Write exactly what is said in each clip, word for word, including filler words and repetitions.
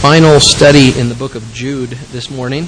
final study in the book of Jude this morning.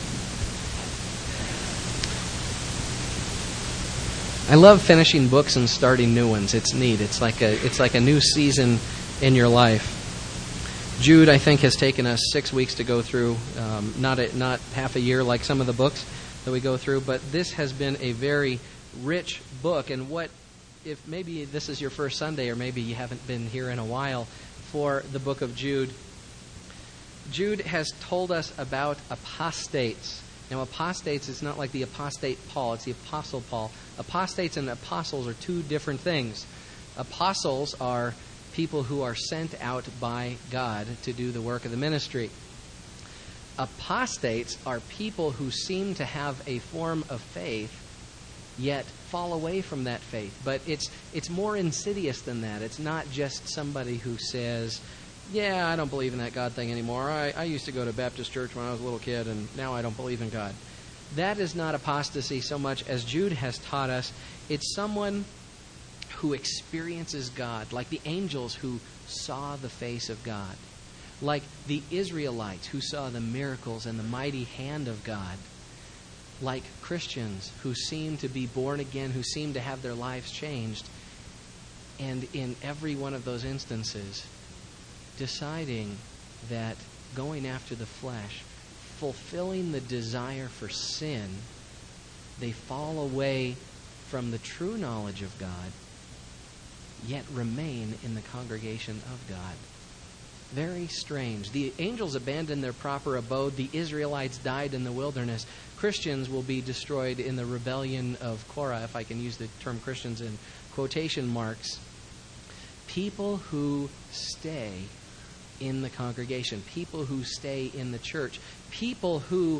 I love finishing books and starting new ones. It's neat. It's like a it's like a new season in your life. Jude, I think, has taken us six weeks to go through. Um, not a, not half a year like some of the books that we go through, but this has been a very rich book. And what if maybe this is your first Sunday, or maybe you haven't been here in a while for the book of Jude? Jude has told us about apostates. Now, apostates is not like the apostate Paul. It's the apostle Paul. Apostates and apostles are two different things. Apostles are people who are sent out by God to do the work of the ministry. Apostates are people who seem to have a form of faith, yet fall away from that faith. But it's it's more insidious than that. It's not just somebody who says, yeah, I don't believe in that God thing anymore. I, I used to go to Baptist church when I was a little kid, and now I don't believe in God. That is not apostasy so much as Jude has taught us. It's someone who experiences God, like the angels who saw the face of God, like the Israelites who saw the miracles and the mighty hand of God, like Christians who seem to be born again, who seem to have their lives changed, and in every one of those instances, deciding that going after the flesh, fulfilling the desire for sin, they fall away from the true knowledge of God, yet remain in the congregation of God. Very strange. The angels abandoned their proper abode. The Israelites died in the wilderness. Christians will be destroyed in the rebellion of Korah, if I can use the term Christians in quotation marks. People who stay in the congregation, people who stay in the church, people who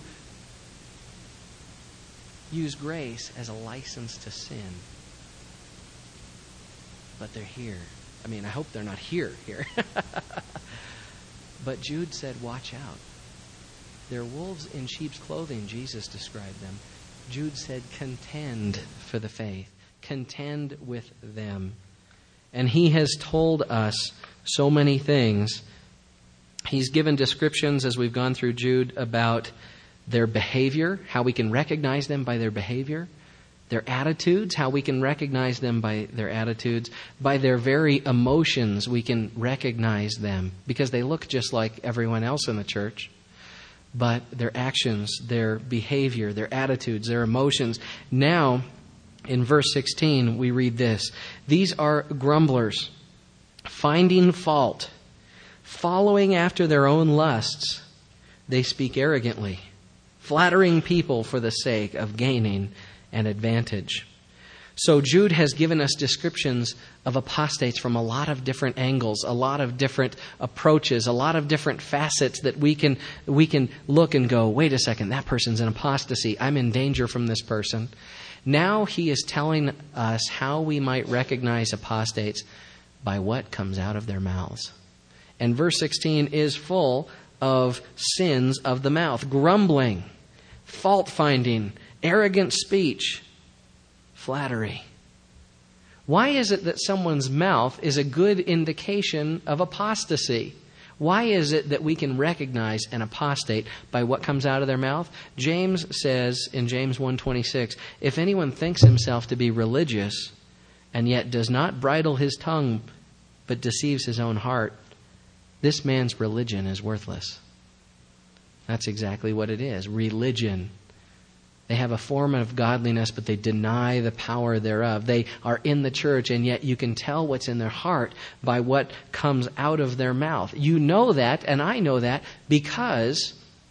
use grace as a license to sin. But they're here. I mean, I hope they're not here here. But Jude said, watch out. They're wolves in sheep's clothing, Jesus described them. Jude said, contend for the faith. Contend with them. And he has told us so many things. He's given descriptions as we've gone through Jude about their behavior, how we can recognize them by their behavior, their attitudes, how we can recognize them by their attitudes, by their very emotions we can recognize them, because they look just like everyone else in the church. But their actions, their behavior, their attitudes, their emotions. Now, in verse sixteen, we read this: these are grumblers, finding fault, following after their own lusts. They speak arrogantly, flattering people for the sake of gaining an advantage. So Jude has given us descriptions of apostates from a lot of different angles, a lot of different approaches, a lot of different facets that we can we can look and go, wait a second, that person's in apostasy. I'm in danger from this person. Now he is telling us how we might recognize apostates by what comes out of their mouths. And verse sixteen is full of sins of the mouth: grumbling, fault-finding, arrogant speech, flattery. Why is it that someone's mouth is a good indication of apostasy? Why is it that we can recognize an apostate by what comes out of their mouth? James says in James one twenty-six, if anyone thinks himself to be religious and yet does not bridle his tongue but deceives his own heart, this man's religion is worthless. That's exactly what it is. Religion. They have a form of godliness, but they deny the power thereof. They are in the church, and yet you can tell what's in their heart by what comes out of their mouth. You know that, and I know that, because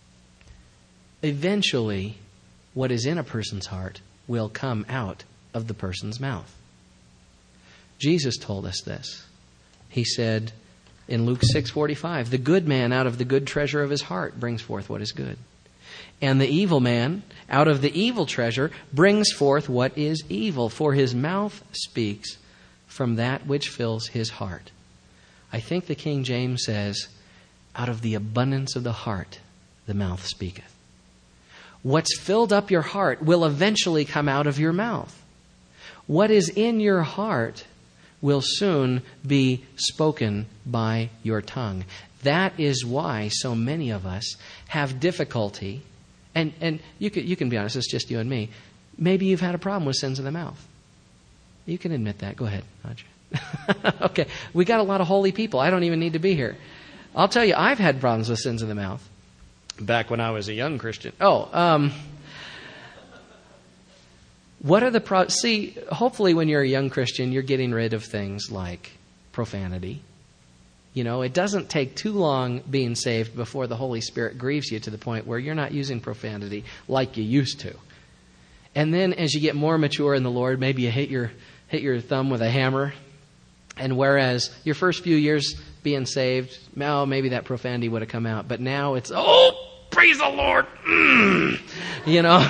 eventually what is in a person's heart will come out of the person's mouth. Jesus told us this. He said in Luke six forty-five, the good man out of the good treasure of his heart brings forth what is good. And the evil man, out of the evil treasure, brings forth what is evil, for his mouth speaks from that which fills his heart. I think the King James says, out of the abundance of the heart, the mouth speaketh. What's filled up your heart will eventually come out of your mouth. What is in your heart will soon be spoken by your tongue. That is why so many of us have difficulty, and, and you can, you can be honest, it's just you and me. Maybe you've had a problem with sins of the mouth. You can admit that. Go ahead, Audrey. Okay, we got a lot of holy people. I don't even need to be here. I'll tell you, I've had problems with sins of the mouth. Back when I was a young Christian. Oh, um... What are the pro- see? Hopefully, when you're a young Christian, you're getting rid of things like profanity. You know, it doesn't take too long being saved before the Holy Spirit grieves you to the point where you're not using profanity like you used to. And then, as you get more mature in the Lord, maybe you hit your hit your thumb with a hammer. And whereas your first few years being saved, oh, maybe that profanity would have come out, but now it's oh, praise the Lord, mm, you know.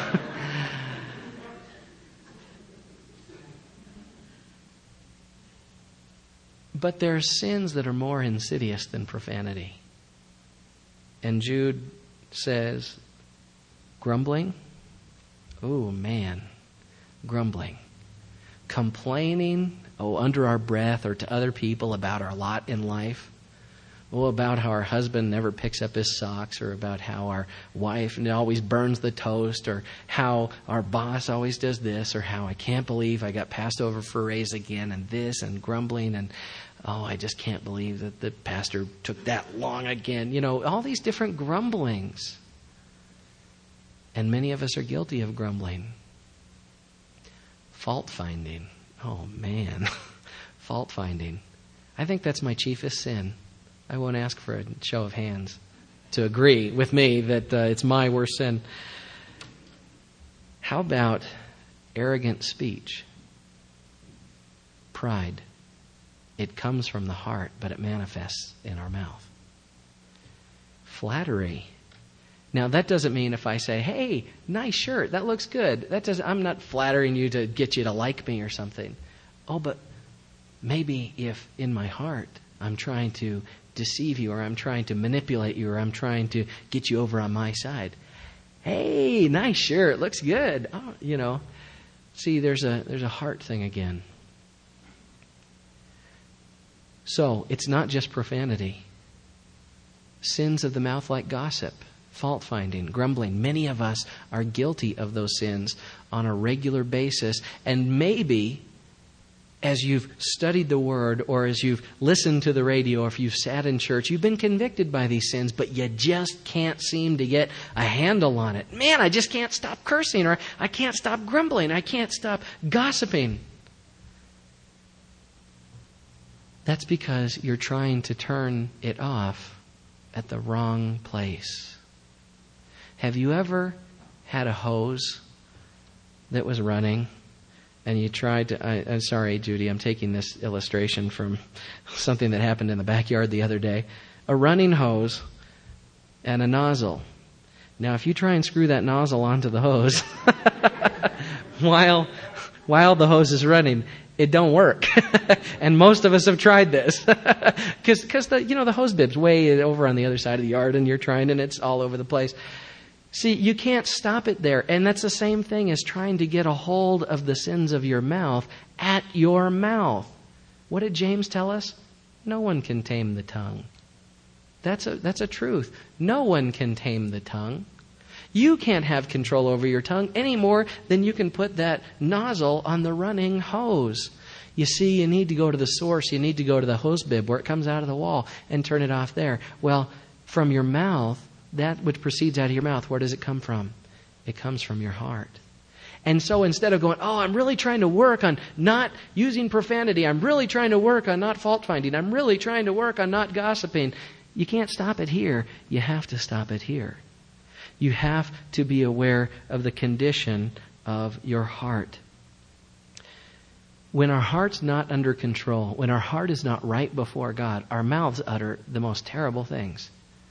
But there are sins that are more insidious than profanity. And Jude says, grumbling. Oh, man. Grumbling. Complaining, oh, under our breath or to other people about our lot in life. Oh, about how our husband never picks up his socks, or about how our wife always burns the toast, or how our boss always does this, or how I can't believe I got passed over for a raise again, and this, and grumbling, and oh, I just can't believe that the pastor took that long again. You know, all these different grumblings. And many of us are guilty of grumbling. Fault finding. Oh, man. Fault finding. I think that's my chiefest sin. I won't ask for a show of hands to agree with me that uh, it's my worst sin. How about arrogant speech? Pride. It comes from the heart, but it manifests in our mouth. Flattery. Now, that doesn't mean if I say, hey, nice shirt, that looks good. That doesn't, I'm not flattering you to get you to like me or something. Oh, but maybe if in my heart I'm trying to deceive you, or I'm trying to manipulate you, or I'm trying to get you over on my side. Hey, nice shirt, looks good. Oh, you know, see, there's a there's a heart thing again. So it's not just profanity. Sins of the mouth like gossip, fault finding, grumbling. Many of us are guilty of those sins on a regular basis, and maybe as you've studied the Word, or as you've listened to the radio, or if you've sat in church, you've been convicted by these sins, but you just can't seem to get a handle on it. Man, I just can't stop cursing, or I can't stop grumbling, I can't stop gossiping. That's because you're trying to turn it off at the wrong place. Have you ever had a hose that was running? And you tried to, I, I'm sorry, Judy, I'm taking this illustration from something that happened in the backyard the other day. A running hose and a nozzle. Now, if you try and screw that nozzle onto the hose while while the hose is running, it don't work. And most of us have tried this. Because because the you know the hose bib's way over on the other side of the yard, and you're trying, and it's all over the place. See, you can't stop it there. And that's the same thing as trying to get a hold of the sins of your mouth at your mouth. What did James tell us? No one can tame the tongue. That's a, that's a truth. No one can tame the tongue. You can't have control over your tongue any more than you can put that nozzle on the running hose. You see, you need to go to the source. You need to go to the hose bib where it comes out of the wall and turn it off there. Well, from your mouth, that which proceeds out of your mouth, where does it come from? It comes from your heart. And so instead of going, oh, I'm really trying to work on not using profanity, I'm really trying to work on not fault finding, I'm really trying to work on not gossiping, you can't stop it here. You have to stop it here. You have to be aware of the condition of your heart. When our heart's not under control, when our heart is not right before God, our mouths utter the most terrible things.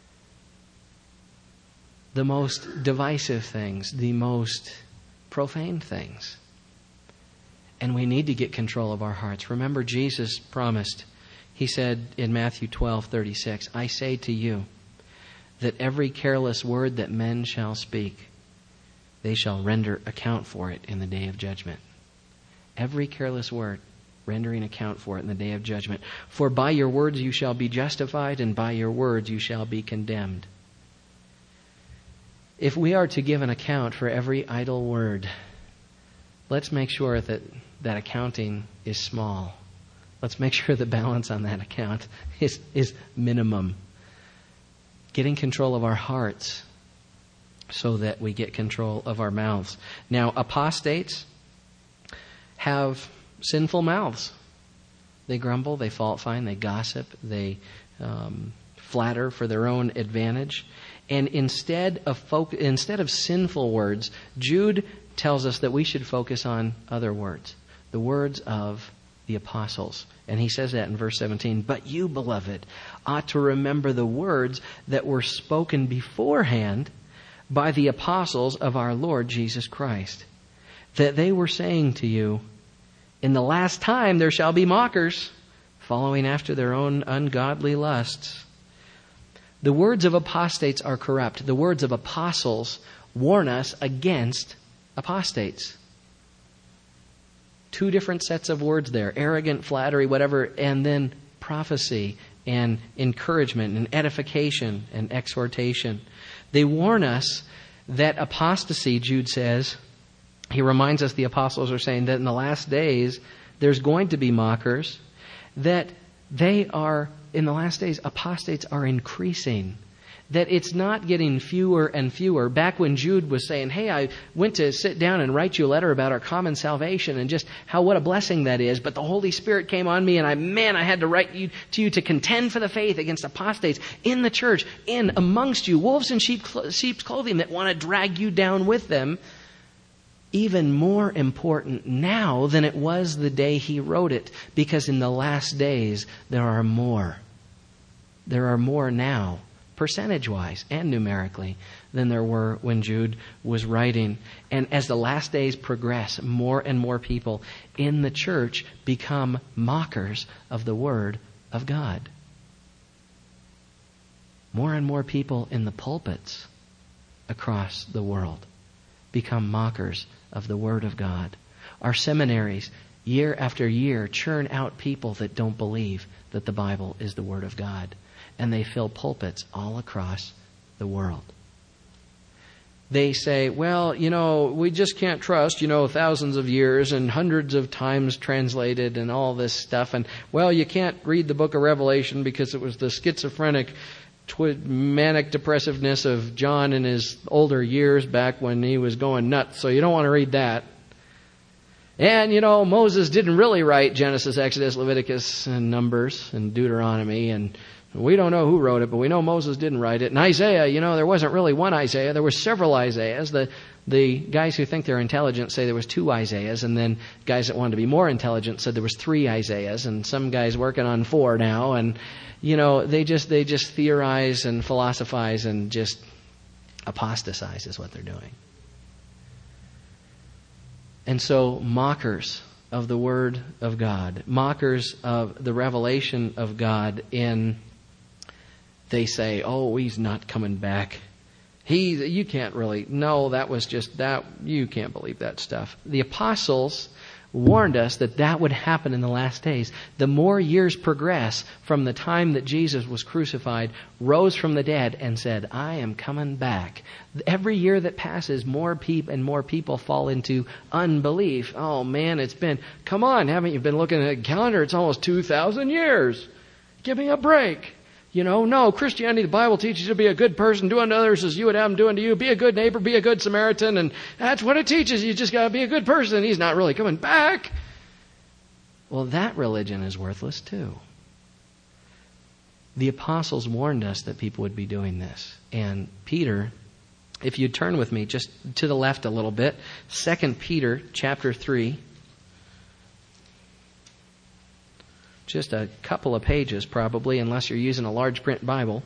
The most divisive things, the most profane things. And we need to get control of our hearts. Remember, Jesus promised, He said in Matthew twelve thirty-six, I say to you that every careless word that men shall speak, they shall render account for it in the day of judgment. Every careless word. rendering account for it in the day of judgment. For by your words you shall be justified, and by your words you shall be condemned. If we are to give an account for every idle word, let's make sure that that accounting is small. Let's make sure the balance on that account is, is minimum. Getting control of our hearts so that we get control of our mouths. Now, apostates have sinful mouths. They grumble, they fault find, they gossip, they um, flatter for their own advantage. And instead of fo- instead of sinful words, Jude tells us that we should focus on other words, the words of the apostles. And he says that in verse seventeen, but you, beloved, ought to remember the words that were spoken beforehand by the apostles of our Lord Jesus Christ, that they were saying to you, in the last time there shall be mockers, following after their own ungodly lusts. The words of apostates are corrupt. The words of apostles warn us against apostates. Two different sets of words there. Arrogant, flattery, whatever, and then prophecy and encouragement and edification and exhortation. They warn us that apostasy, Jude says, he reminds us the apostles are saying that in the last days there's going to be mockers, that they are, in the last days, apostates are increasing. That it's not getting fewer and fewer. Back when Jude was saying, hey, I went to sit down and write you a letter about our common salvation and just how what a blessing that is, but the Holy Spirit came on me and I, man, I had to write you to you to contend for the faith against apostates in the church, in amongst you, wolves in sheep, sheep's clothing that want to drag you down with them. Even more important now than it was the day he wrote it, because in the last days there are more. There are more now, percentage-wise and numerically, than there were when Jude was writing. And as the last days progress, more and more people in the church become mockers of the Word of God. More and more people in the pulpits across the world become mockers of the Word of God. Our seminaries, year after year, churn out people that don't believe that the Bible is the Word of God. And they fill pulpits all across the world. They say, well, you know, we just can't trust, you know, thousands of years and hundreds of times translated and all this stuff. And, well, you can't read the book of Revelation because it was the schizophrenic Twi- manic depressiveness of John in his older years back when he was going nuts. So you don't want to read that. And, you know, Moses didn't really write Genesis, Exodus, Leviticus, and Numbers, and Deuteronomy. And we don't know who wrote it, but we know Moses didn't write it. And Isaiah, you know, there wasn't really one Isaiah. There were several Isaiahs. The the guys who think they're intelligent say there was two Isaiahs. And then guys that wanted to be more intelligent said there was three Isaiahs. And some guys working on four now. And you know, they just they just theorize and philosophize and just apostatize is what they're doing. And so mockers of the Word of God, mockers of the revelation of God in, they say, oh, he's not coming back. He, you can't really, no, that was just, that, you can't believe that stuff. The apostles warned us that that would happen in the last days. The more years progress from the time that Jesus was crucified, rose from the dead, and said, I am coming back. Every year that passes, more people and more people fall into unbelief. Oh man, it's been, come on, haven't you been looking at a calendar? It's almost two thousand years. Give me a break. You know, no, Christianity, the Bible teaches you to be a good person, do unto others as you would have them do unto you. Be a good neighbor, be a good Samaritan, and that's what it teaches. You just got to be a good person. He's not really coming back. Well, that religion is worthless too. The apostles warned us that people would be doing this. And Peter, if you turn with me just to the left a little bit, Second Peter chapter three. Just a couple of pages probably, unless you're using a large print Bible.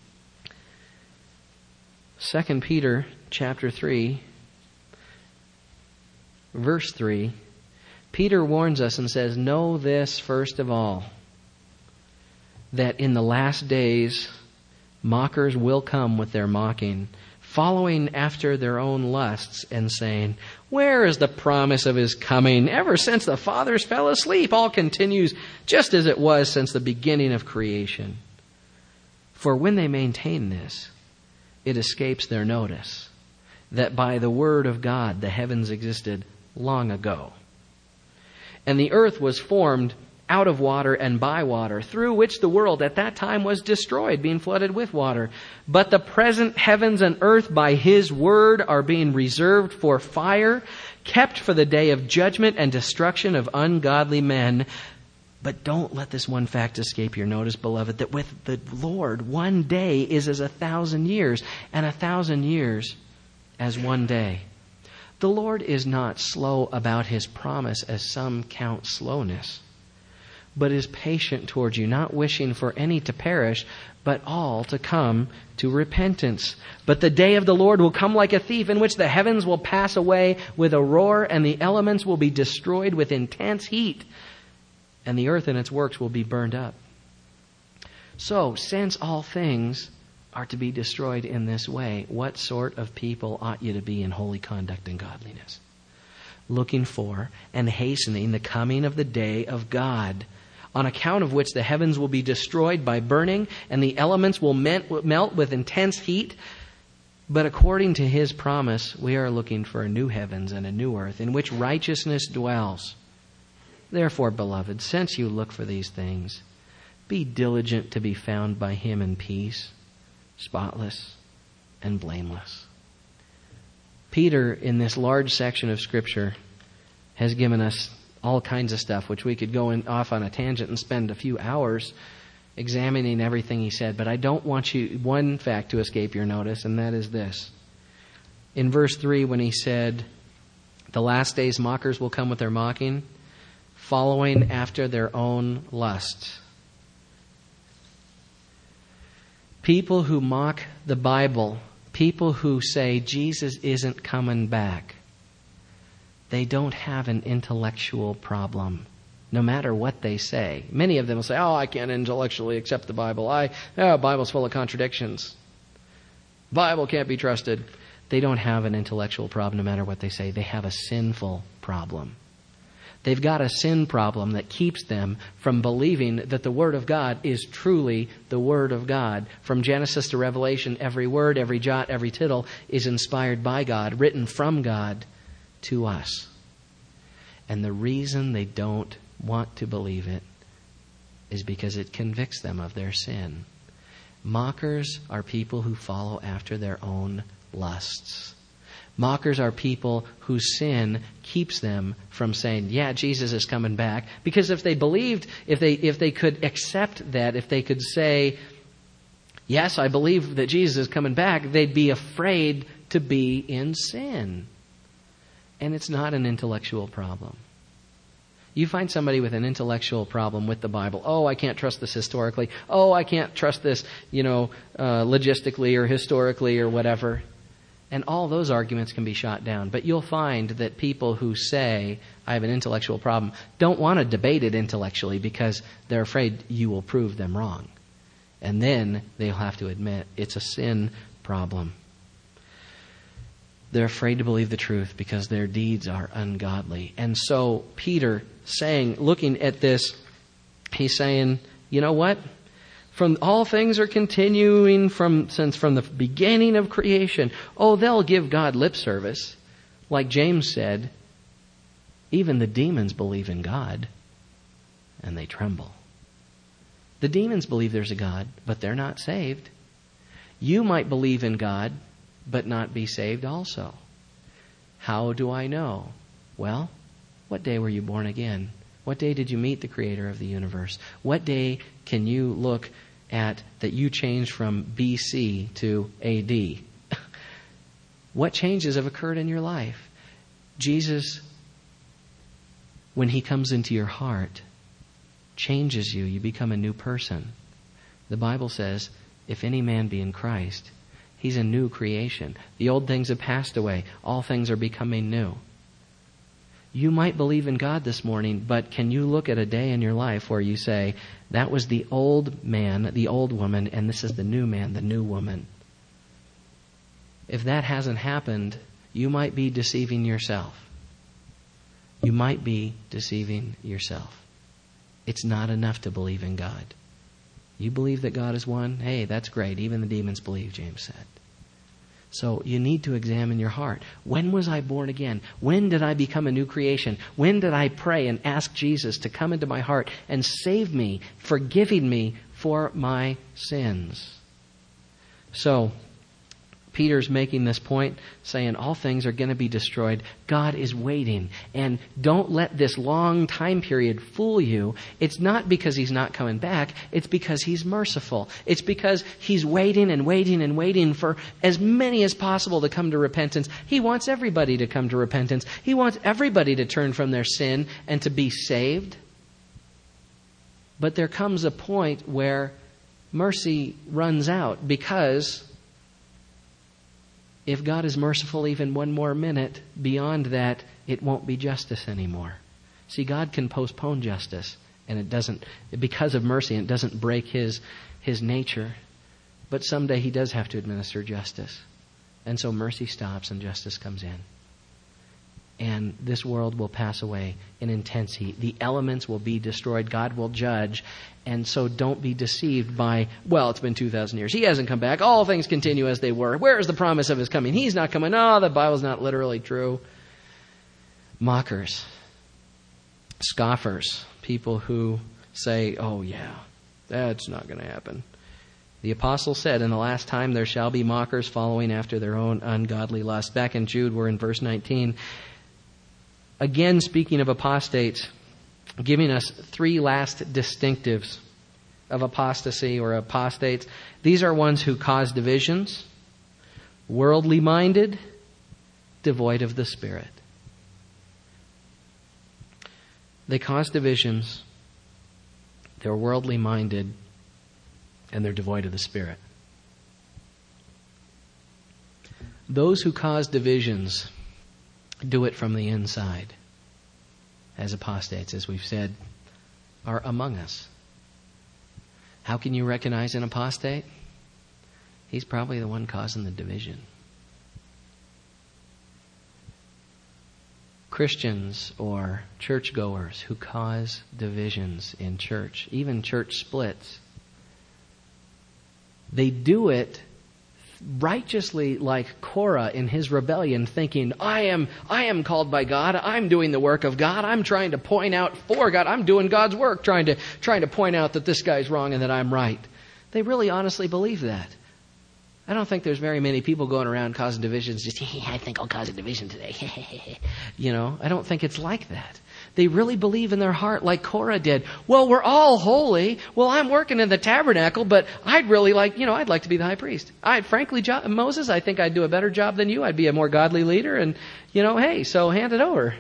Second Peter chapter three, verse three. Peter warns us and says, know this first of all, that in the last days mockers will come with their mocking, following after their own lusts and saying, "Where is the promise of his coming? Ever since the fathers fell asleep, all continues just as it was since the beginning of creation." For when they maintain this, it escapes their notice that by the word of God the heavens existed long ago, and the earth was formed out of water and by water, through which the world at that time was destroyed, being flooded with water. But the present heavens and earth by his word are being reserved for fire, kept for the day of judgment and destruction of ungodly men. But don't let this one fact escape your notice, beloved, that with the Lord one day is as a thousand years, and a thousand years as one day. The Lord is not slow about his promise, as some count slowness, but is patient towards you, not wishing for any to perish, but all to come to repentance. But the day of the Lord will come like a thief, in which the heavens will pass away with a roar, and the elements will be destroyed with intense heat, and the earth and its works will be burned up. So, since all things are to be destroyed in this way, what sort of people ought you to be in holy conduct and godliness, looking for and hastening the coming of the day of God, on account of which the heavens will be destroyed by burning, and the elements will melt with intense heat? But according to his promise, we are looking for a new heavens and a new earth, in which righteousness dwells. Therefore, beloved, since you look for these things, be diligent to be found by him in peace, spotless and blameless. Peter, in this large section of Scripture, has given us all kinds of stuff, which we could go in, off on a tangent and spend a few hours examining everything he said. But I don't want you one fact to escape your notice, and that is this. In verse three, when he said, "The last days mockers will come with their mocking, following after their own lusts." People who mock the Bible, people who say Jesus isn't coming back, they don't have an intellectual problem, no matter what they say. Many of them will say, "Oh, I can't intellectually accept the Bible. I, oh, the Bible's full of contradictions. Bible can't be trusted." They don't have an intellectual problem, no matter what they say. They have a sinful problem. They've got a sin problem that keeps them from believing that the Word of God is truly the Word of God. From Genesis to Revelation, every word, every jot, every tittle is inspired by God, written from God to us. And the reason they don't want to believe it is because it convicts them of their sin. Mockers are people who follow after their own lusts. Mockers are people whose sin keeps them from saying, "Yeah, Jesus is coming back." Because if they believed, if they if they could accept that, if they could say, "Yes, I believe that Jesus is coming back," they'd be afraid to be in sin. And it's not an intellectual problem. You find somebody with an intellectual problem with the Bible. "Oh, I can't trust this historically. Oh, I can't trust this, you know, uh, logistically or historically or whatever." And all those arguments can be shot down. But you'll find that people who say, "I have an intellectual problem," don't want to debate it intellectually because they're afraid you will prove them wrong. And then they'll have to admit it's a sin problem. They're afraid to believe the truth because their deeds are ungodly. And so Peter saying, looking at this, he's saying, you know what? From all things are continuing from since from the beginning of creation. Oh, they'll give God lip service. Like James said, even the demons believe in God and they tremble. The demons believe there's a God, but they're not saved. You might believe in God, but not be saved also. How do I know? Well, what day were you born again? What day did you meet the Creator of the universe? What day can you look at that you changed from B C to A D? What changes have occurred in your life? Jesus, when He comes into your heart, changes you. You become a new person. The Bible says, if any man be in Christ, he's a new creation. The old things have passed away. All things are becoming new. You might believe in God this morning, but can you look at a day in your life where you say, that was the old man, the old woman, and this is the new man, the new woman? if that hasn't happened, you might be deceiving yourself. You might be deceiving yourself. It's not enough to believe in God. You believe that God is one? Hey, that's great. Even the demons believe, James said. So you need to examine your heart. When was I born again? When did I become a new creation? When did I pray and ask Jesus to come into my heart and save me, forgiving me for my sins? So Peter's making this point, saying all things are going to be destroyed. God is waiting. And don't let this long time period fool you. It's not because He's not coming back. It's because He's merciful. It's because He's waiting and waiting and waiting for as many as possible to come to repentance. He wants everybody to come to repentance. He wants everybody to turn from their sin and to be saved. But there comes a point where mercy runs out, because if God is merciful even one more minute, beyond that, it won't be justice anymore. See, God can postpone justice, and it doesn't, because of mercy, and it doesn't break His, His nature. But someday He does have to administer justice. And so mercy stops and justice comes in. And this world will pass away in intense heat. The elements will be destroyed. God will judge. And so don't be deceived by, well, it's been two thousand years. He hasn't come back. All things continue as they were. Where is the promise of His coming? He's not coming. No, the Bible's not literally true. Mockers. Scoffers. People who say, oh yeah, that's not going to happen. The apostle said, in the last time there shall be mockers following after their own ungodly lust. Back in Jude, we're in verse nineteen. Again, speaking of apostates, giving us three last distinctives of apostasy or apostates. These are ones who cause divisions, worldly minded, devoid of the Spirit. They cause divisions, they're worldly minded, and they're devoid of the Spirit. Those who cause divisions do it from the inside, as apostates, as we've said, are among us. How can you recognize an apostate? He's probably the one causing the division. Christians or churchgoers who cause divisions in church, even church splits, they do it righteously, like Korah in his rebellion, thinking, I am I am called by God, I'm doing the work of God, I'm trying to point out for God, I'm doing God's work, trying to trying to point out that this guy's wrong and that I'm right. They really honestly believe that. I don't think there's very many people going around causing divisions, just, I think I'll cause a division today. You know, I don't think it's like that. They really believe in their heart like Korah did. Well, we're all holy. Well, I'm working in the tabernacle, but I'd really like, you know, I'd like to be the high priest. I'd frankly, jo- Moses, I think I'd do a better job than you. I'd be a more godly leader. And, you know, hey, so hand it over.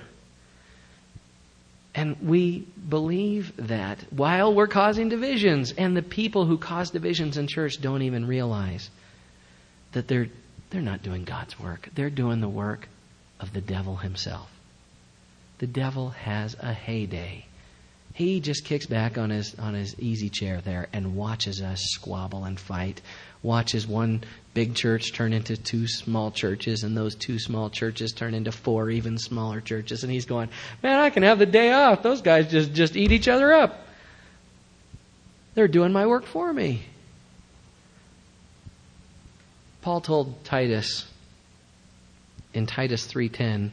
And we believe that while we're causing divisions. And the people who cause divisions in church don't even realize that they're they're not doing God's work. They're doing the work of the devil himself. The devil has a heyday. He just kicks back on his on his easy chair there and watches us squabble and fight. Watches one big church turn into two small churches, and those two small churches turn into four even smaller churches. And he's going, man, I can have the day off. Those guys just, just eat each other up. They're doing my work for me. Paul told Titus in Titus three ten,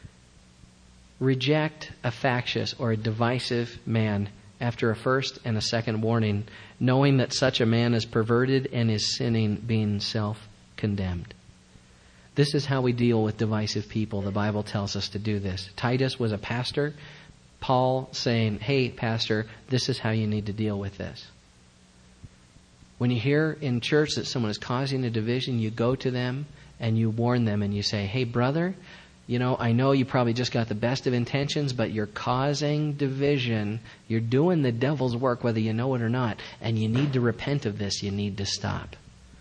reject a factious or a divisive man after a first and a second warning, knowing that such a man is perverted and is sinning, being self-condemned. This is how we deal with divisive people. The Bible tells us to do this. Titus was a pastor. Paul saying, hey, pastor, this is how you need to deal with this. When you hear in church that someone is causing a division, you go to them and you warn them and you say, hey, brother, you know, I know you probably just got the best of intentions, but you're causing division. You're doing the devil's work, whether you know it or not. And you need to repent of this. You need to stop.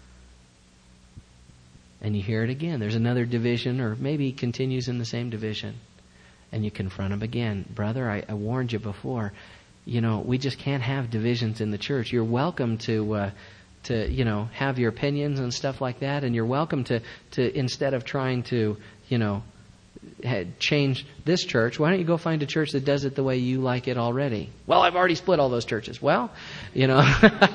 And you hear it again. There's another division, or maybe he continues in the same division. And you confront him again. Brother, I, I warned you before. You know, we just can't have divisions in the church. You're welcome to uh, to, you know, have your opinions and stuff like that. And you're welcome to, to instead of trying to, you know, change this church, why don't you go find a church that does it the way you like it already? Well, I've already split all those churches. Well, you know.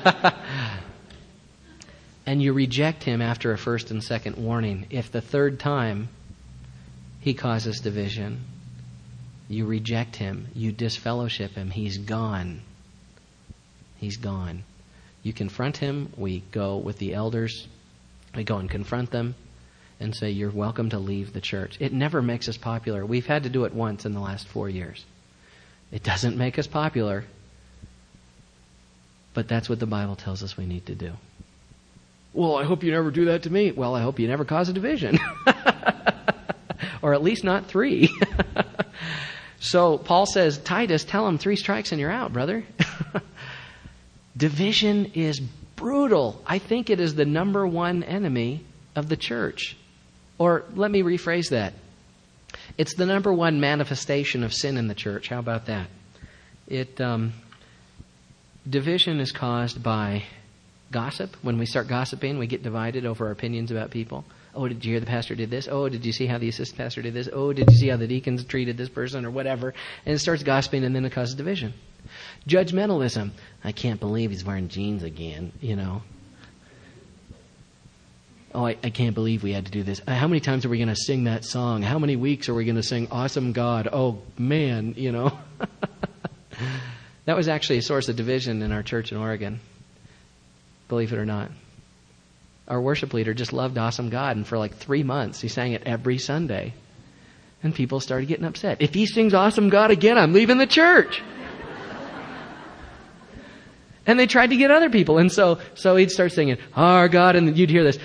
And you reject him after a first and second warning. If the third time he causes division, you reject him, you disfellowship him, he's gone. He's gone. You confront him, we go with the elders, we go and confront them and say, you're welcome to leave the church. It never makes us popular. We've had to do it once in the last four years. It doesn't make us popular, but that's what the Bible tells us we need to do. Well, I hope you never do that to me. Well, I hope you never cause a division. Or at least not three. So Paul says, Titus, tell him three strikes and you're out, brother. Division is brutal. I think it is the number one enemy of the church. Or let me rephrase that. It's the number one manifestation of sin in the church. How about that? It um, division is caused by gossip. When we start gossiping, we get divided over our opinions about people. Oh, did you hear the pastor did this? Oh, did you see how the assistant pastor did this? Oh, did you see how the deacons treated this person or whatever? And it starts gossiping, and then it causes division. Judgmentalism. I can't believe he's wearing jeans again, you know. Oh, I, I can't believe we had to do this. How many times are we going to sing that song? How many weeks are we going to sing Awesome God? Oh, man, you know. That was actually a source of division in our church in Oregon. Believe it or not. Our worship leader just loved Awesome God, and for like three months he sang it every Sunday. And people started getting upset. If he sings Awesome God again, I'm leaving the church. And they tried to get other people. And so so he'd start singing, Our God, and you'd hear this.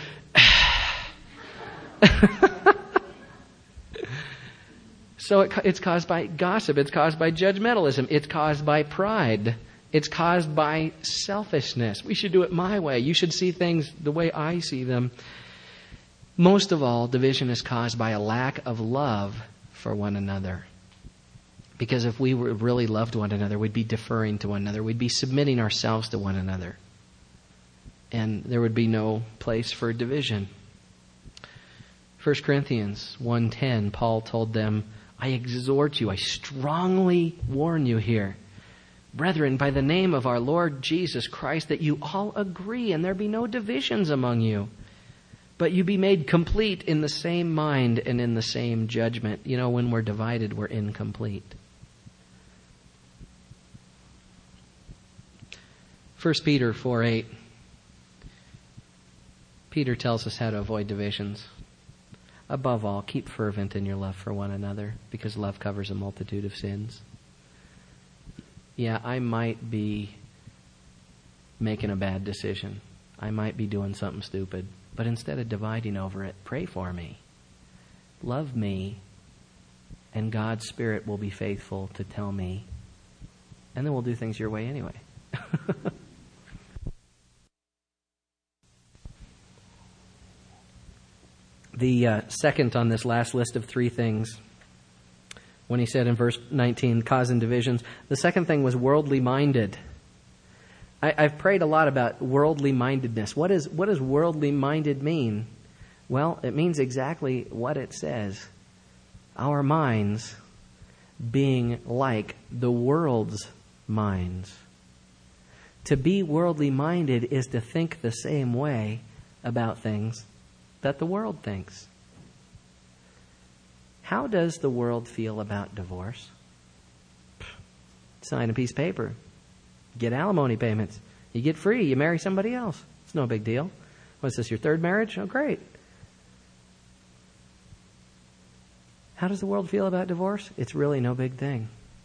So it, it's caused by gossip. It's caused by judgmentalism. It's caused by pride. It's caused by selfishness. We should do it my way. You should see things the way I see them. Most of all, division is caused by a lack of love for one another. Because if we were really loved one another, we'd be deferring to one another. We'd be submitting ourselves to one another. And there would be no place for division. First Corinthians one ten, Paul told them, I exhort you, I strongly warn you here, brethren, by the name of our Lord Jesus Christ, that you all agree and there be no divisions among you, but you be made complete in the same mind and in the same judgment. You know, when we're divided, we're incomplete. First Peter four eight. Peter tells us how to avoid divisions. Above all, keep fervent in your love for one another, because love covers a multitude of sins. Yeah, I might be making a bad decision. I might be doing something stupid. But instead of dividing over it, pray for me. Love me, and God's Spirit will be faithful to tell me. And then we'll do things your way anyway. The uh, second on this last list of three things, when he said in verse nineteen, causing divisions, the second thing was worldly minded. I, I've prayed a lot about worldly mindedness. What is what does worldly minded mean? Well, it means exactly what it says. Our minds being like the world's minds. To be worldly minded is to think the same way about things that the world thinks. How does the world feel about divorce? Sign a piece of paper. Get alimony payments. You get free. You marry somebody else. It's no big deal. What's this, your third marriage? Oh, great. How does the world feel about divorce? It's really no big thing.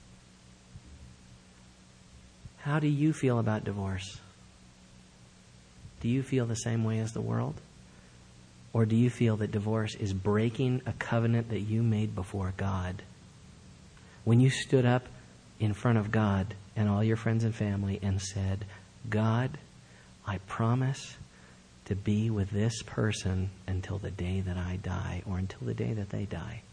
How do you feel about divorce? Do you feel the same way as the world? Or do you feel that divorce is breaking a covenant that you made before God? When you stood up in front of God and all your friends and family and said, God, I promise to be with this person until the day that I die or until the day that they die.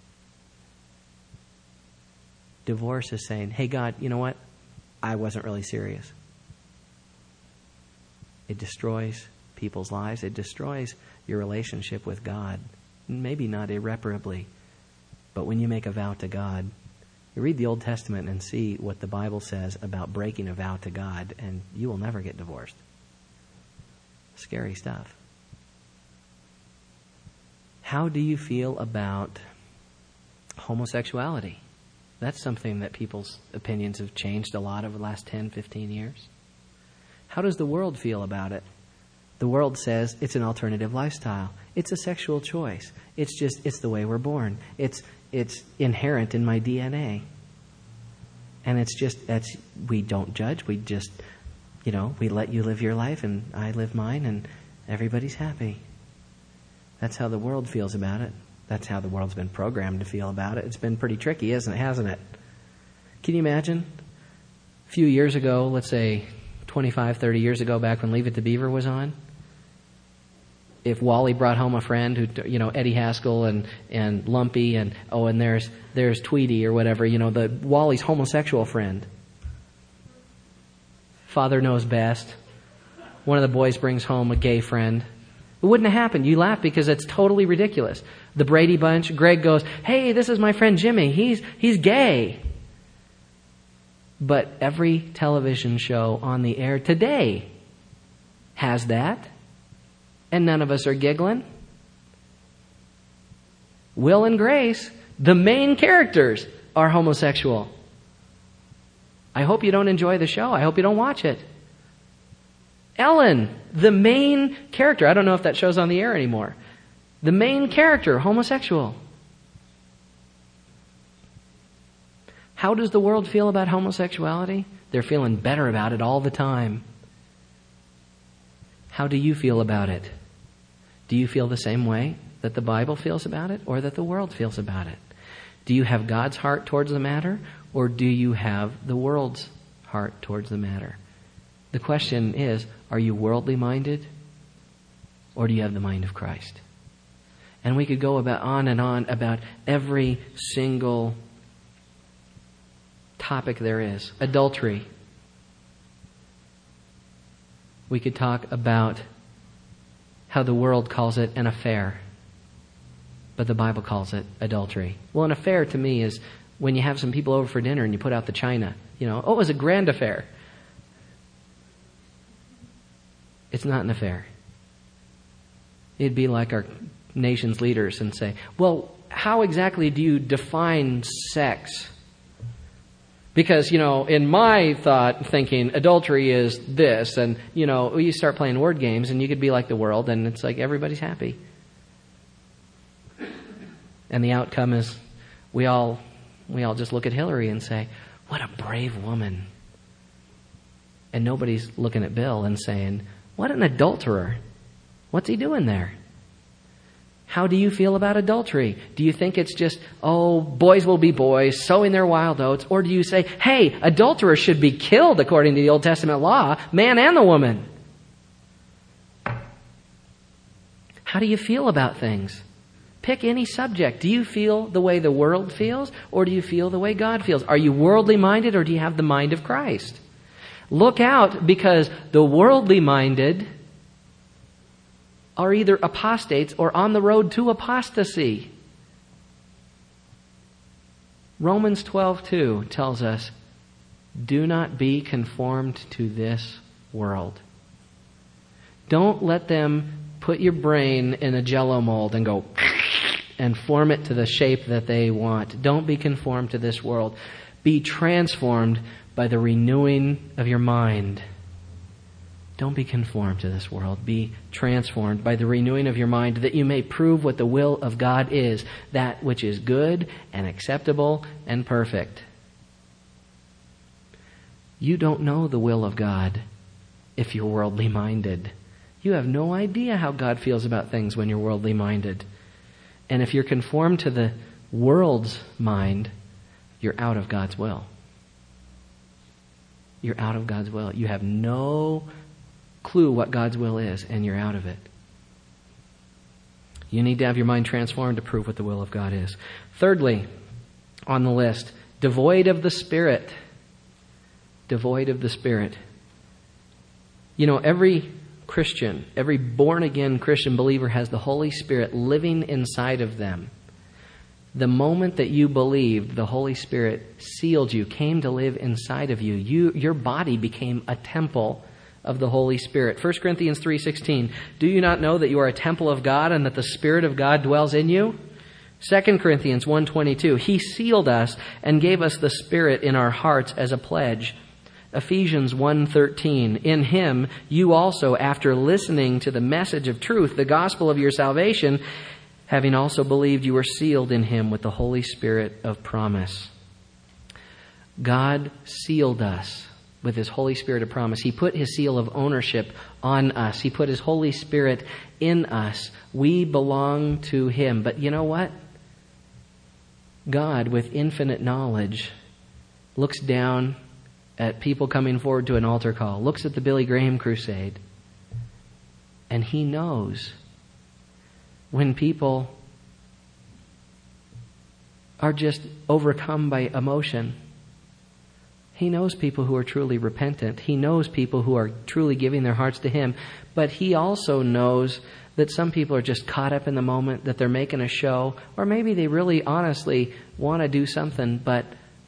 Divorce is saying, hey God, you know what? I wasn't really serious. It destroys people's lives. It destroys your relationship with God. Maybe not irreparably, but when you make a vow to God, you read the Old Testament and see what the Bible says about breaking a vow to God, and you will never get divorced. Scary stuff. How do you feel about homosexuality? That's something that people's opinions have changed a lot over the last ten, fifteen years. How does the world feel about it? The world says it's an alternative lifestyle. It's a sexual choice. It's just, it's the way we're born. It's it's inherent in my D N A. And it's just, that's, we don't judge. We just, you know, we let you live your life and I live mine and everybody's happy. That's how the world feels about it. That's how the world's been programmed to feel about it. It's been pretty tricky, isn't it? Hasn't it? Can you imagine? A few years ago, let's say twenty-five, thirty years ago, back when Leave It to Beaver was on, if Wally brought home a friend who, you know, Eddie Haskell and, and Lumpy and, oh, and there's, there's Tweety or whatever, you know, the Wally's homosexual friend. Father knows best. One of the boys brings home a gay friend. It wouldn't have happened. You laugh because it's totally ridiculous. The Brady Bunch, Greg goes, hey, this is my friend Jimmy. He's, he's gay. But every television show on the air today has that. And none of us are giggling. Will and Grace, the main characters, are homosexual. I hope you don't enjoy the show. I hope you don't watch it. Ellen, the main character, I don't know if that show's on the air anymore. The main character, homosexual. How does the world feel about homosexuality? They're feeling better about it all the time. How do you feel about it? Do you feel the same way that the Bible feels about it or that the world feels about it? Do you have God's heart towards the matter or do you have the world's heart towards the matter? The question is, are you worldly minded or do you have the mind of Christ? And we could go about on and on about every single topic there is. Adultery. We could talk about how the world calls it an affair, but the Bible calls it adultery. Well, an affair to me is when you have some people over for dinner and you put out the china. You know, oh, it was a grand affair. It's not an affair. It'd be like our nation's leaders and say, well, how exactly do you define sex? Because, you know, in my thought, thinking, adultery is this, and, you know, you start playing word games, and you could be like the world, and it's like everybody's happy. And the outcome is we all we all just look at Hillary and say, what a brave woman. And nobody's looking at Bill and saying, what an adulterer. What's he doing there? How do you feel about adultery? Do you think it's just, oh, boys will be boys, sowing their wild oats? Or do you say, hey, adulterers should be killed according to the Old Testament law, man and the woman? How do you feel about things? Pick any subject. Do you feel the way the world feels, or do you feel the way God feels? Are you worldly minded, or do you have the mind of Christ? Look out, because the worldly minded are either apostates or on the road to apostasy. Romans twelve two tells us, do not be conformed to this world. Don't let them put your brain in a jello mold and go and form it to the shape that they want. Don't be conformed to this world. Be transformed by the renewing of your mind. Don't be conformed to this world. Be transformed by the renewing of your mind, that you may prove what the will of God is, that which is good and acceptable and perfect. You don't know the will of God if you're worldly minded. You have no idea how God feels about things when you're worldly minded. And if you're conformed to the world's mind, you're out of God's will. You're out of God's will. You have no clue what God's will is, and you're out of it. You need to have your mind transformed to prove what the will of God is. Thirdly, on the list, devoid of the Spirit. Devoid of the Spirit. You know, every Christian, every born-again Christian believer has the Holy Spirit living inside of them. The moment that you believed, the Holy Spirit sealed you, came to live inside of you. You your body became a temple of the Holy Spirit. First Corinthians three sixteen, do you not know that you are a temple of God and that the Spirit of God dwells in you? Second Corinthians one twenty-two, he sealed us and gave us the Spirit in our hearts as a pledge. Ephesians one thirteen, in him you also, after listening to the message of truth, the gospel of your salvation, having also believed, you were sealed in him with the Holy Spirit of promise. God sealed us with his Holy Spirit of promise. He put his seal of ownership on us. He put his Holy Spirit in us. We belong to him. But you know what? God, with infinite knowledge, looks down at people coming forward to an altar call, looks at the Billy Graham crusade, and he knows when people are just overcome by emotion. He knows people who are truly repentant. He knows people who are truly giving their hearts to him. But he also knows that some people are just caught up in the moment, that they're making a show, or maybe they really honestly want to do something, but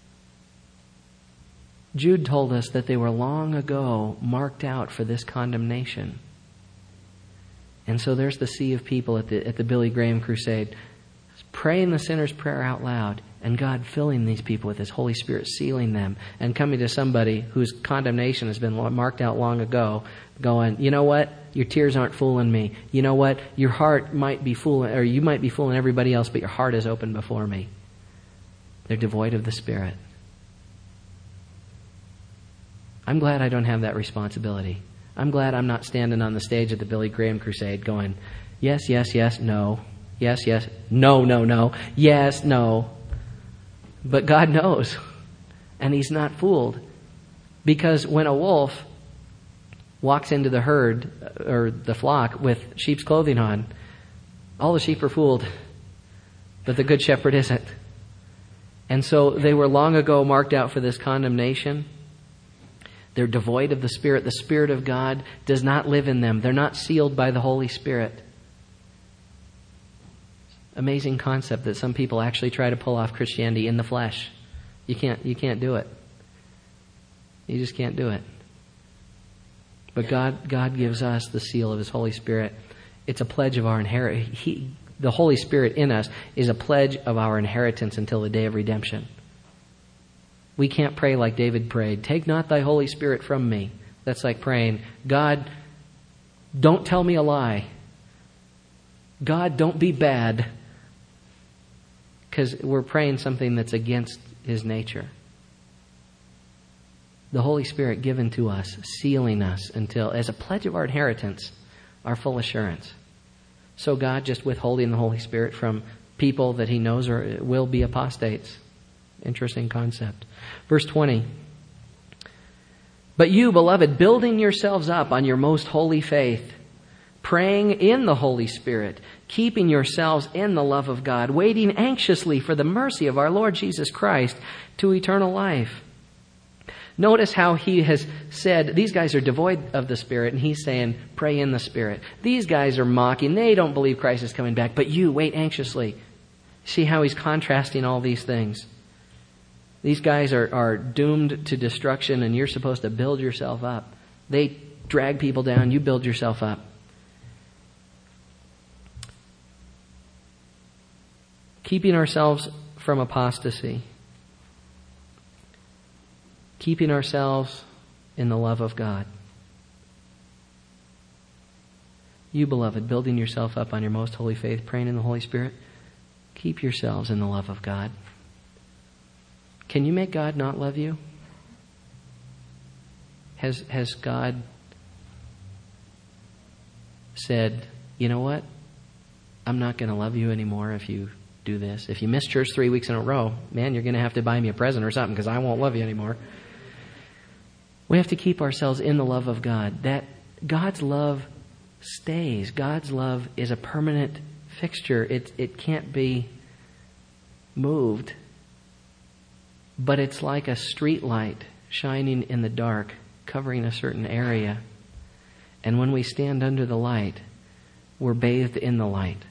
Jude told us that they were long ago marked out for this condemnation. And so there's the sea of people at the at the Billy Graham crusade, praying the sinner's prayer out loud, and God filling these people with his Holy Spirit, sealing them, and coming to somebody whose condemnation has been marked out long ago, going, you know what? Your tears aren't fooling me. You know what? Your heart might be fooling, or you might be fooling everybody else, but your heart is open before me. They're devoid of the Spirit. I'm glad I don't have that responsibility. I'm glad I'm not standing on the stage at the Billy Graham crusade going, yes, yes, yes, no. Yes, yes, no, no, no. Yes, no. But God knows. And he's not fooled. Because when a wolf walks into the herd or the flock with sheep's clothing on, all the sheep are fooled. But the good shepherd isn't. And so they were long ago marked out for this condemnation. They're devoid of the Spirit. The Spirit of God does not live in them. They're not sealed by the Holy Spirit. Amazing concept that some people actually try to pull off Christianity in the flesh. You can't, you can't do it. You just can't do it. But God, God gives us the seal of his Holy Spirit. It's a pledge of our inheritance. He, the Holy Spirit in us is a pledge of our inheritance until the day of redemption. We can't pray like David prayed, take not thy Holy Spirit from me. That's like praying, God, don't tell me a lie. God, don't be bad. Because we're praying something that's against his nature. The Holy Spirit given to us, sealing us until, as a pledge of our inheritance, our full assurance. So God just withholding the Holy Spirit from people that he knows are, will be apostates. Interesting concept. Verse twenty. But you, beloved, building yourselves up on your most holy faith, praying in the Holy Spirit, keeping yourselves in the love of God, waiting anxiously for the mercy of our Lord Jesus Christ to eternal life. Notice how he has said, these guys are devoid of the Spirit, and he's saying, pray in the Spirit. These guys are mocking. They don't believe Christ is coming back, but you wait anxiously. See how he's contrasting all these things. These guys are, are doomed to destruction, and you're supposed to build yourself up. They drag people down. You build yourself up. Keeping ourselves from apostasy. Keeping ourselves in the love of God. You, beloved, building yourself up on your most holy faith, praying in the Holy Spirit, keep yourselves in the love of God. Can you make God not love you? Has, has God said, you know what? I'm not going to love you anymore if you do this. If you miss church three weeks in a row, man, you're going to have to buy me a present or something because I won't love you anymore. We have to keep ourselves in the love of God. That God's love stays. God's love is a permanent fixture. It, it can't be moved. But it's like a street light shining in the dark, covering a certain area. And when we stand under the light, we're bathed in the light.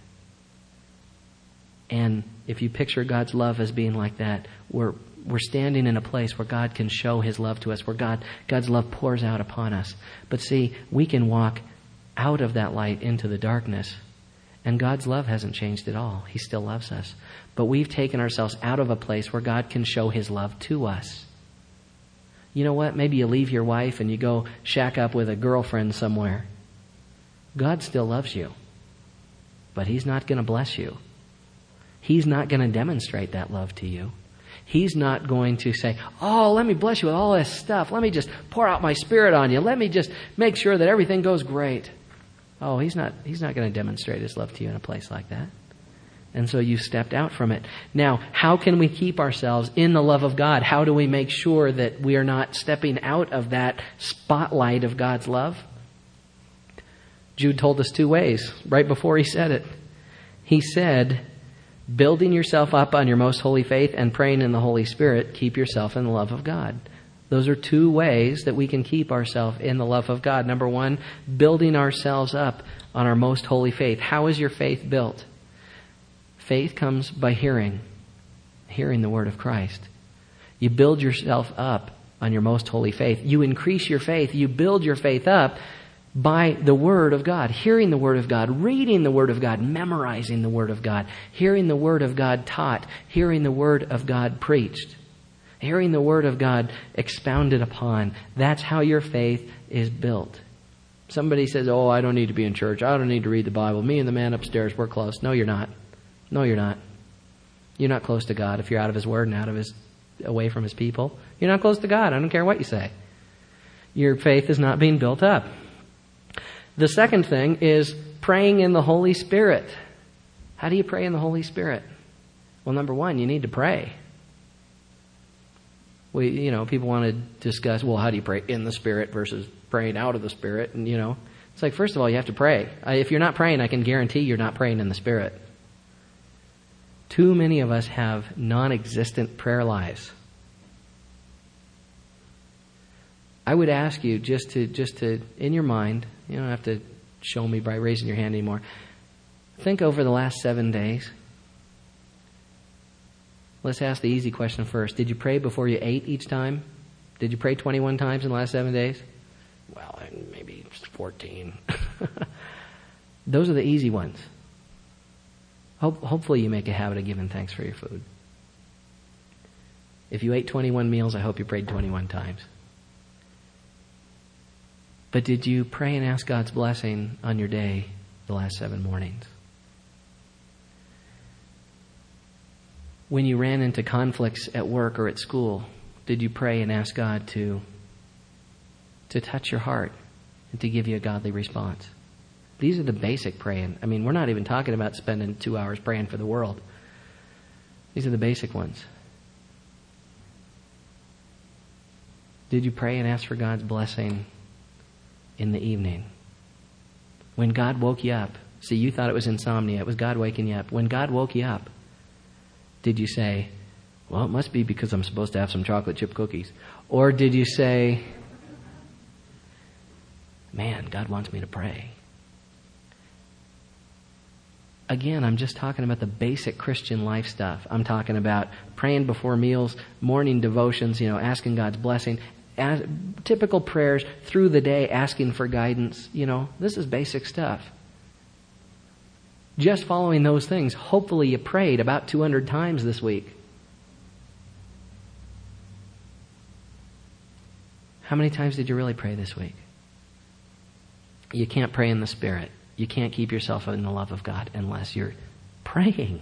And if you picture God's love as being like that, we're we're standing in a place where God can show His love to us, where God God's love pours out upon us. But see, we can walk out of that light into the darkness, and God's love hasn't changed at all. He still loves us. But we've taken ourselves out of a place where God can show His love to us. You know what? Maybe you leave your wife and you go shack up with a girlfriend somewhere. God still loves you, but He's not going to bless you. He's not going to demonstrate that love to you. He's not going to say, oh, let me bless you with all this stuff. Let me just pour out my Spirit on you. Let me just make sure that everything goes great. Oh, He's not, He's not going to demonstrate His love to you in a place like that. And so you stepped out from it. Now, how can we keep ourselves in the love of God? How do we make sure that we are not stepping out of that spotlight of God's love? Jude told us two ways right before he said it. He said, building yourself up on your most holy faith and praying in the Holy Spirit, keep yourself in the love of God. Those are two ways that we can keep ourselves in the love of God. Number one, building ourselves up on our most holy faith. How is your faith built? Faith comes by hearing, hearing the word of Christ. You build yourself up on your most holy faith. You increase your faith. You build your faith up by the Word of God, hearing the Word of God, reading the Word of God, memorizing the Word of God, hearing the Word of God taught, hearing the Word of God preached, hearing the Word of God expounded upon. That's how your faith is built. Somebody says, oh, I don't need to be in church. I don't need to read the Bible. Me and the man upstairs, we're close. No, you're not. No, you're not. You're not close to God if you're out of His Word and out of His, away from His people. You're not close to God. I don't care what you say. Your faith is not being built up. The second thing is praying in the Holy Spirit. How do you pray in the Holy Spirit? Well, number one, you need to pray. We, you know, people want to discuss, well, how do you pray in the Spirit versus praying out of the Spirit? And, you know, it's like, first of all, you have to pray. If you're not praying, I can guarantee you're not praying in the Spirit. Too many of us have non-existent prayer lives. I would ask you just to, just to, in your mind, you don't have to show me by raising your hand anymore. Think over the last seven days. Let's ask the easy question first. Did you pray before you ate each time? Did you pray twenty-one times in the last seven days? Well, maybe fourteen. Those are the easy ones. Hope, hopefully you make a habit of giving thanks for your food. If you ate twenty-one meals, I hope you prayed twenty-one times. But did you pray and ask God's blessing on your day the last seven mornings? When you ran into conflicts at work or at school, did you pray and ask God to, to touch your heart and to give you a godly response? These are the basic praying. I mean, we're not even talking about spending two hours praying for the world. These are the basic ones. Did you pray and ask for God's blessing in the evening? When God woke you up, see, you thought it was insomnia. It was God waking you up. When God woke you up, did you say, well, it must be because I'm supposed to have some chocolate chip cookies? Or did you say, man, God wants me to pray? Again, I'm just talking about the basic Christian life stuff. I'm talking about praying before meals, morning devotions, you know, asking God's blessing, as, typical prayers through the day, asking for guidance. You know, this is basic stuff. Just following those things, hopefully you prayed about two hundred times this week. How many times did you really pray this week? You can't pray in the Spirit. You can't keep yourself in the love of God unless you're praying.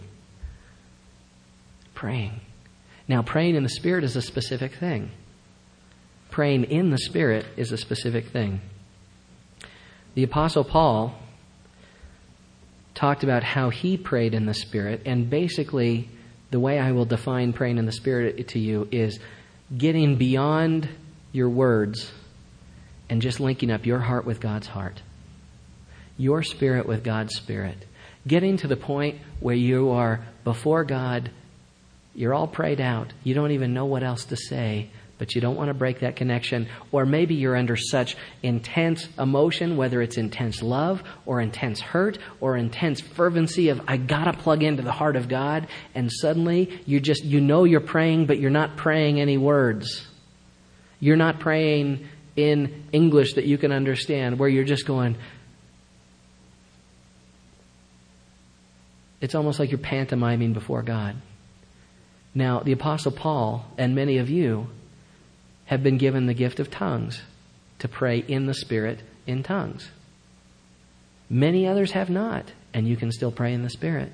Praying. Now, praying in the Spirit is a specific thing. Praying in the Spirit is a specific thing. The Apostle Paul talked about how he prayed in the Spirit, and basically the way I will define praying in the Spirit to you is getting beyond your words and just linking up your heart with God's heart. Your spirit with God's Spirit. Getting to the point where you are before God, you're all prayed out. You don't even know what else to say, But you don't want to break that connection. Or maybe you're under such intense emotion, whether it's intense love or intense hurt or intense fervency of, I gotta plug into the heart of God. And suddenly you just, you know you're praying, but you're not praying any words. You're not praying in English that you can understand, where you're just going, it's almost like you're pantomiming before God. Now, the Apostle Paul and many of you have been given the gift of tongues to pray in the Spirit in tongues. Many others have not, and you can still pray in the Spirit.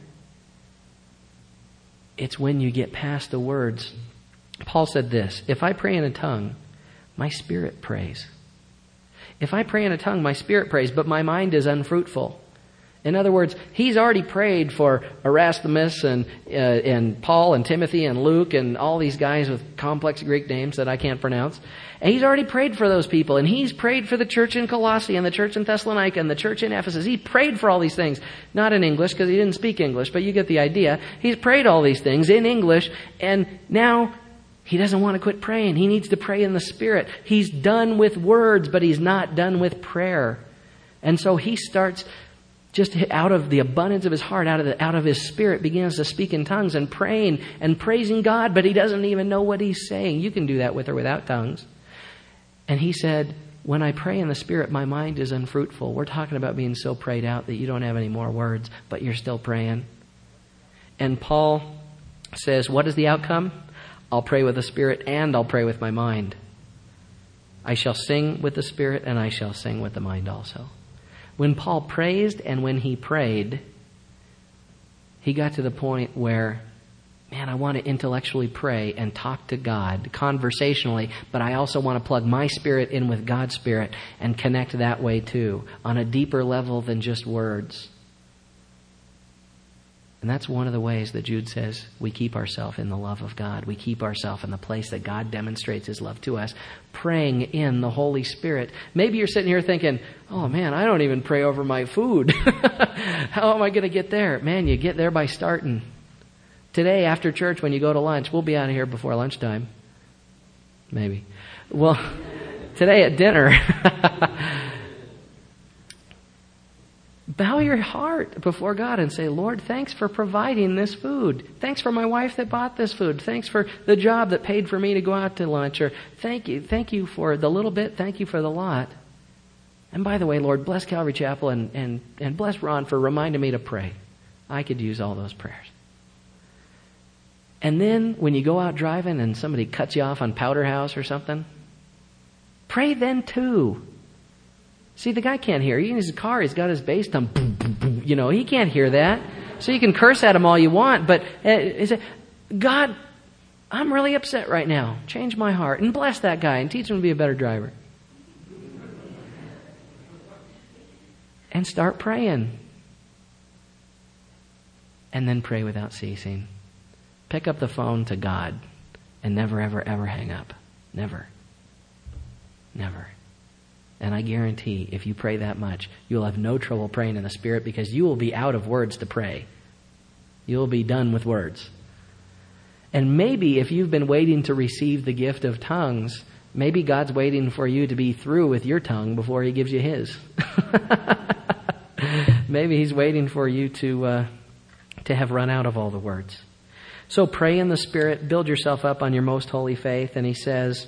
It's when you get past the words. Paul said this, if I pray in a tongue, my spirit prays. If I pray in a tongue, my spirit prays, but my mind is unfruitful. In other words, he's already prayed for Erasmus and uh, and Paul and Timothy and Luke and all these guys with complex Greek names that I can't pronounce. And he's already prayed for those people. And he's prayed for the church in Colossae and the church in Thessalonica and the church in Ephesus. He prayed for all these things. Not in English because he didn't speak English, but you get the idea. He's prayed all these things in English, and now he doesn't want to quit praying. He needs to pray in the Spirit. He's done with words, but he's not done with prayer. And so he starts just out of the abundance of his heart, out of the, out of his spirit, begins to speak in tongues and praying and praising God, but he doesn't even know what he's saying. You can do that with or without tongues. And he said, when I pray in the Spirit, my mind is unfruitful. We're talking about being so prayed out that you don't have any more words, but you're still praying. And Paul says, what is the outcome? I'll pray with the Spirit and I'll pray with my mind. I shall sing with the Spirit and I shall sing with the mind also. When Paul praised and when he prayed, he got to the point where, man, I want to intellectually pray and talk to God conversationally, but I also want to plug my spirit in with God's Spirit and connect that way too, on a deeper level than just words. And that's one of the ways that Jude says we keep ourselves in the love of God. We keep ourselves in the place that God demonstrates His love to us, praying in the Holy Spirit. Maybe you're sitting here thinking, oh man, I don't even pray over my food. How am I going to get there? Man, you get there by starting. Today, after church, when you go to lunch, we'll be out of here before lunchtime. Maybe. Well, today at dinner, bow your heart before God and say, Lord, thanks for providing this food. Thanks for my wife that bought this food. Thanks for the job that paid for me to go out to lunch. Or thank you. Thank you for the little bit. Thank you for the lot. And by the way, Lord, bless Calvary Chapel and, and, and bless Ron for reminding me to pray. I could use all those prayers. And then when you go out driving and somebody cuts you off on Powder House or something, pray then too. See, the guy can't hear you. In his car, he's got his bass done. Boom, boom, boom. You know, he can't hear that. So you can curse at him all you want, but uh, say, God, I'm really upset right now. Change my heart and bless that guy and teach him to be a better driver. And start praying. And then pray without ceasing. Pick up the phone to God and never, ever, ever hang up. Never. Never. And I guarantee if you pray that much, you'll have no trouble praying in the Spirit because you will be out of words to pray. You'll be done with words. And maybe if you've been waiting to receive the gift of tongues, maybe God's waiting for you to be through with your tongue before He gives you His. Maybe He's waiting for you to uh, to have run out of all the words. So pray in the Spirit, build yourself up on your most holy faith. And he says,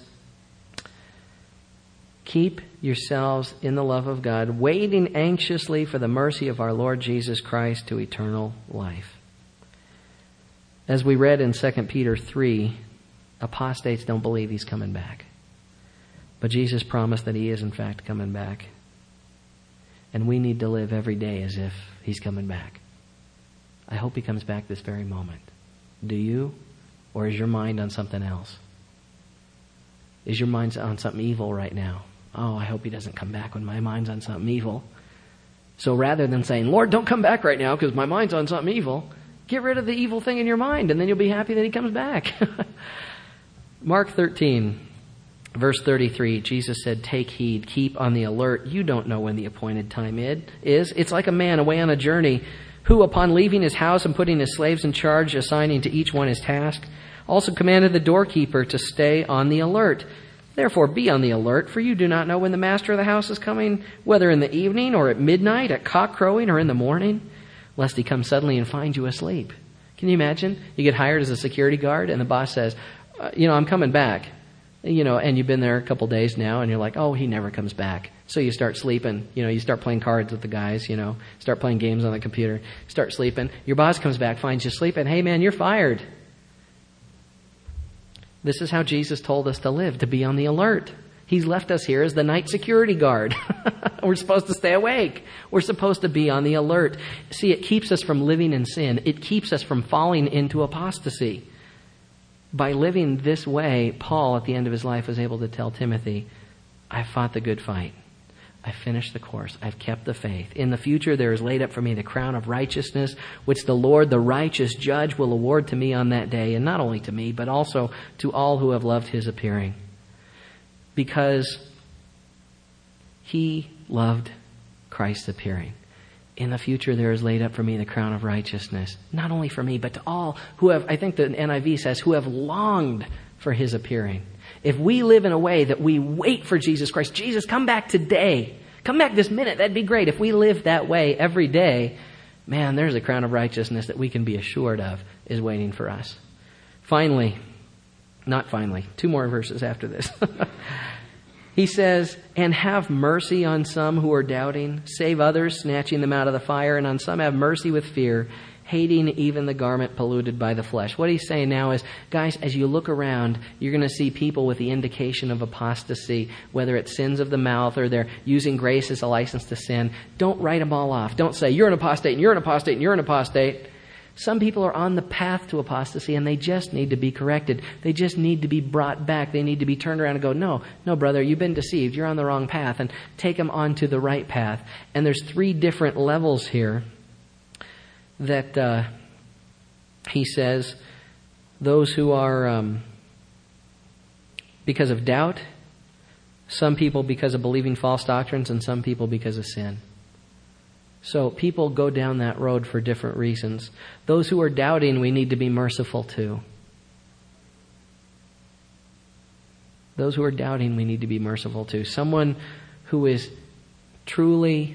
keep yourselves in the love of God, waiting anxiously for the mercy of our Lord Jesus Christ to eternal life. As we read in Second Peter three, apostates don't believe He's coming back. But Jesus promised that He is in fact coming back. And we need to live every day as if He's coming back. I hope He comes back this very moment. Do you? Or is your mind on something else? Is your mind on something evil right now? Oh, I hope He doesn't come back when my mind's on something evil. So rather than saying, Lord, don't come back right now because my mind's on something evil, get rid of the evil thing in your mind and then you'll be happy that He comes back. Mark thirteen, verse thirty-three, Jesus said, take heed, keep on the alert. You don't know when the appointed time is. It's like a man away on a journey who, upon leaving his house and putting his slaves in charge, assigning to each one his task, Also commanded the doorkeeper to stay on the alert. Therefore be on the alert, for you do not know when the master of the house is coming, whether in the evening or at midnight, at cock crowing or in the morning, lest he come suddenly and find you asleep. Can you imagine? You get hired as a security guard and the boss says, uh, you know, I'm coming back. You know, and you've been there a couple days now and you're like, oh, he never comes back. So you start sleeping. You know, you start playing cards with the guys, you know, start playing games on the computer, start sleeping. Your boss comes back, finds you sleeping. Hey, man, you're fired. This is how Jesus told us to live, to be on the alert. He's left us here as the night security guard. We're supposed to stay awake. We're supposed to be on the alert. See, it keeps us from living in sin. It keeps us from falling into apostasy. By living this way, Paul, at the end of his life, was able to tell Timothy, I've fought the good fight. I've finished the course. I've kept the faith. In the future, there is laid up for me the crown of righteousness, which the Lord, the righteous judge, will award to me on that day, and not only to me, but also to all who have loved his appearing. Because he loved Christ's appearing. In the future, there is laid up for me the crown of righteousness. Not only for me, but to all who have, I think the N I V says, who have longed for his appearing. If we live in a way that we wait for Jesus Christ, Jesus, come back today. Come back this minute. That'd be great. If we live that way every day, man, there's a crown of righteousness that we can be assured of is waiting for us. Finally, not finally, two more verses after this. He says, and have mercy on some who are doubting, save others, snatching them out of the fire, and on some have mercy with fear, hating even the garment polluted by the flesh. What he's saying now is, guys, as you look around, you're going to see people with the indication of apostasy, whether it's sins of the mouth or they're using grace as a license to sin. Don't write them all off. Don't say, you're an apostate, and you're an apostate, and you're an apostate. Some people are on the path to apostasy and they just need to be corrected. They just need to be brought back. They need to be turned around and go, no, no, brother, you've been deceived. You're on the wrong path, and take them onto the right path. And there's three different levels here that uh, he says, those who are um, because of doubt, some people because of believing false doctrines, and some people because of sin. So people go down that road for different reasons. Those who are doubting, we need to be merciful to. Those who are doubting, we need to be merciful to. Someone who is truly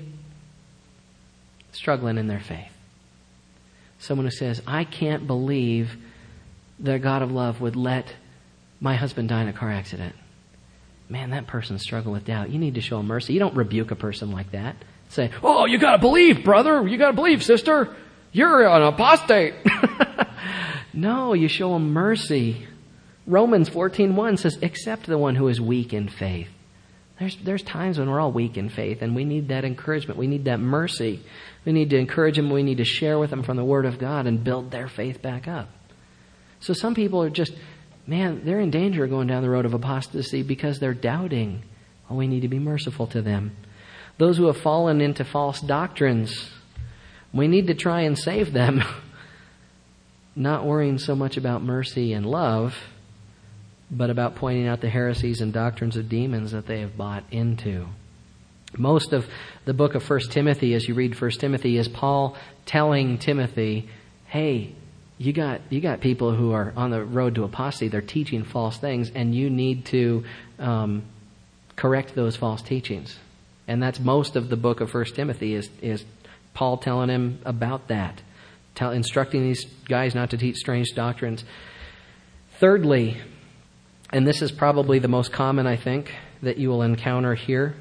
struggling in their faith. Someone who says, I can't believe that a God of love would let my husband die in a car accident. Man, that person's struggling with doubt. You need to show them mercy. You don't rebuke a person like that. Say, oh, you gotta believe, brother. You gotta believe, sister. You're an apostate. No, you show them mercy. Romans fourteen one says, accept the one who is weak in faith. There's, there's times when we're all weak in faith, and we need that encouragement. We need that mercy. We need to encourage them. We need to share with them from the Word of God and build their faith back up. So some people are just, man, they're in danger of going down the road of apostasy because they're doubting. Well, we need to be merciful to them. Those who have fallen into false doctrines, we need to try and save them. Not worrying so much about mercy and love, but about pointing out the heresies and doctrines of demons that they have bought into. Most of the book of First Timothy, as you read First Timothy, is Paul telling Timothy, hey, you got you got people who are on the road to apostasy. They're teaching false things, and you need to um, correct those false teachings. And that's most of the book of First Timothy is, is Paul telling him about that, tell, instructing these guys not to teach strange doctrines. Thirdly, and this is probably the most common, I think, that you will encounter here,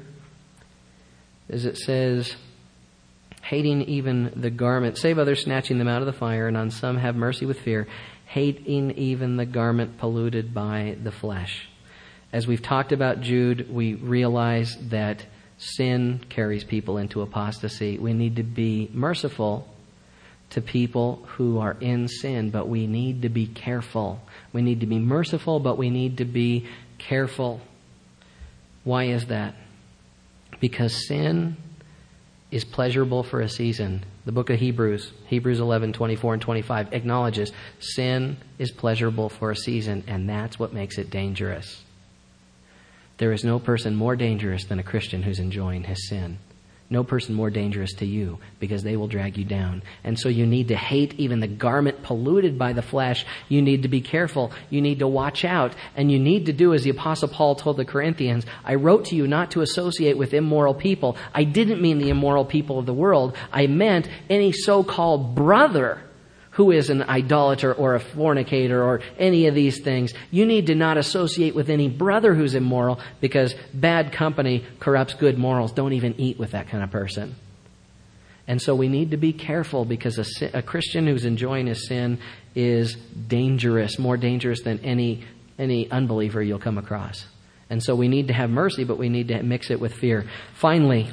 is it says, hating even the garment, save others, snatching them out of the fire, and on some have mercy with fear, hating even the garment polluted by the flesh. As we've talked about Jude, we realize that sin carries people into apostasy. We need to be merciful to people who are in sin, but we need to be careful. We need to be merciful, but we need to be careful. Why is that? Because sin is pleasurable for a season. The book of Hebrews, Hebrews eleven, twenty-four and twenty-five, acknowledges sin is pleasurable for a season, and that's what makes it dangerous. There is no person more dangerous than a Christian who's enjoying his sin. no person more dangerous to you, because they will drag you down. And so you need to hate even the garment polluted by the flesh. You need to be careful. You need to watch out. And you need to do as the Apostle Paul told the Corinthians, I wrote to you not to associate with immoral people. I didn't mean the immoral people of the world. I meant any so-called brother who is an idolater or a fornicator or any of these things. You need to not associate with any brother who's immoral, because bad company corrupts good morals. Don't even eat with that kind of person. And so we need to be careful, because a, sin, a Christian who's enjoying his sin is dangerous, more dangerous than any, any unbeliever you'll come across. And so we need to have mercy, but we need to mix it with fear. Finally,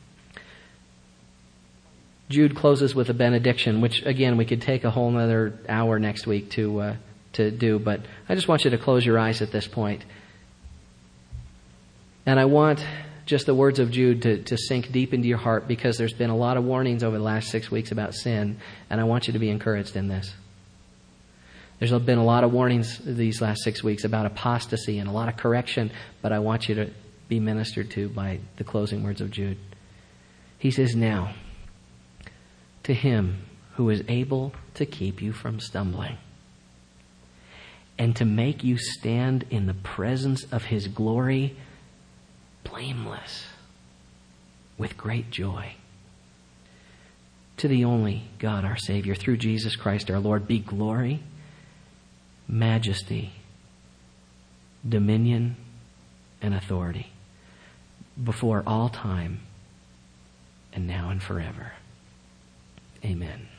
Jude closes with a benediction, which, again, we could take a whole other hour next week to uh, to do. But I just want you to close your eyes at this point. And I want just the words of Jude to, to sink deep into your heart, because there's been a lot of warnings over the last six weeks about sin, and I want you to be encouraged in this. There's been a lot of warnings these last six weeks about apostasy and a lot of correction, but I want you to be ministered to by the closing words of Jude. He says, now, to him who is able to keep you from stumbling and to make you stand in the presence of his glory blameless with great joy. To the only God, our Savior, through Jesus Christ our Lord, be glory, majesty, dominion, and authority before all time and now and forever. Amen.